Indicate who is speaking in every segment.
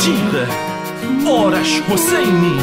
Speaker 1: تیغه آرش حسینی.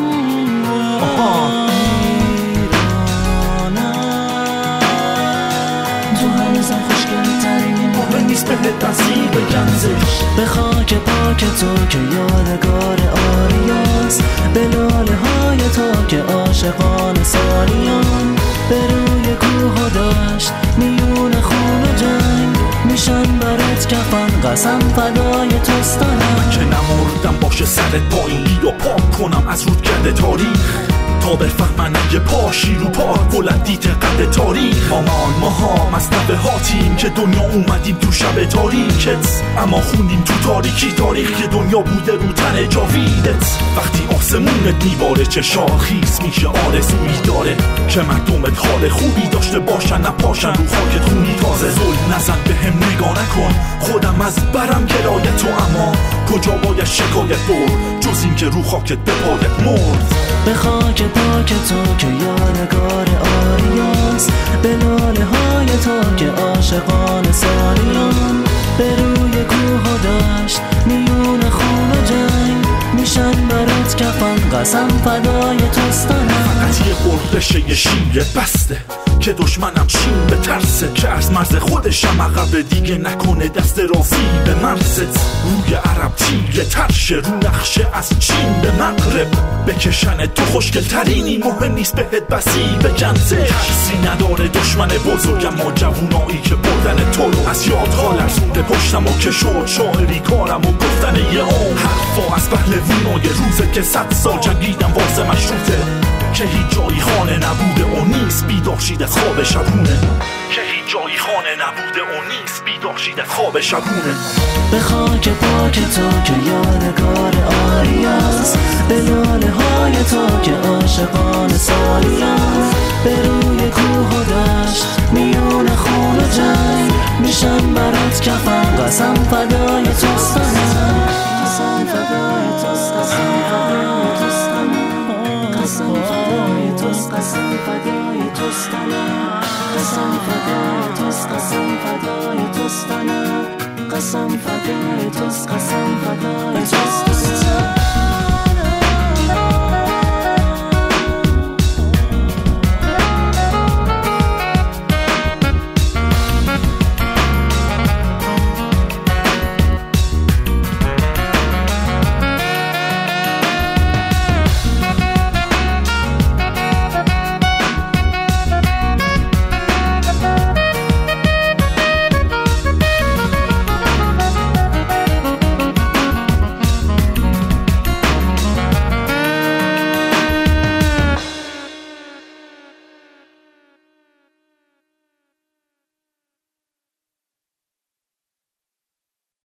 Speaker 2: تو هنوزم خوشگلی ترینی، مهم نیست بهت نزدیک بگنزش. به خاک پاک تو که یادگار آریاست، به لاله های تو که عاشقان سالیان، به روی کوه و دشت میون خون و جنگ، میشن برات کفن قسم فدای توستانم.
Speaker 1: که نمردم باشه سرت پایین، بیا پاک کنم از رودگرد تاریخ، تا بفهمن اگه پاشی رو پا بلندی قد تاریخ. ماها مصنبه هاتیم که دنیا اومدیم تو شب تاریکت، اما خوندیم تو تاریکی تاریخ که دنیا بوده رو تن جاویدت. وقتی آسمونت میباره چه شاخیز میشه آرزویی داره که مردمت حال خوبی داشته باشن، نپاشن رو خاکت خونی تازه. ظلم نزن به هم نگاه نکن، خودم از برم گلایت، اما کجا باید شکایت برد جز این که رو خاکت به پایت مرد.
Speaker 2: به خاک پاک تو که یادگار آریاست، به لاله های تو که عاشقان سالیان، به روی کوه و دشت میون خون و جنگ، میشن برات کفن قسم فدای توستانم.
Speaker 1: فقط یه قررشه یه شیر بسته که دشمنم چین به ترسه، که از مرز خودشم عقب دیگه نکنه دست رازی به مرزت. روی عرب تیره ترشه رو نقشه از چین به مغرب، بکشن تو خوشگل ترینی، مهم نیست بهت بسی به جنزه. ترسی نداره دشمن بزرگم، ما جوونایی که بردن تو رو از یادها لرزونده پشتم و که شد شاعری کارم و گفتن یه عمر حرفا از پهلوونای روزه که 100 سال جنگیدم واسه مشروطه، که هیچ جایی خانه نبوده و نیست بیدار شید از خواب شبونه، که هیچ جایی خانه نبوده و نیست بیدار شید از خواب شبونه.
Speaker 2: به خاک پاک تو که یادگار آریاست، به لاله های تو که عاشقان سالیان، به روی کوه و دشت میون خون و جنگ، میشن برات کفن قسم فدای توستانم. قسم فدای توست، قسم فدای توستانم، قسم فدای توست، قسم فدای توستانم، قسم فدای توست، قسم فدای توستانم، قسم فدای توست، قسم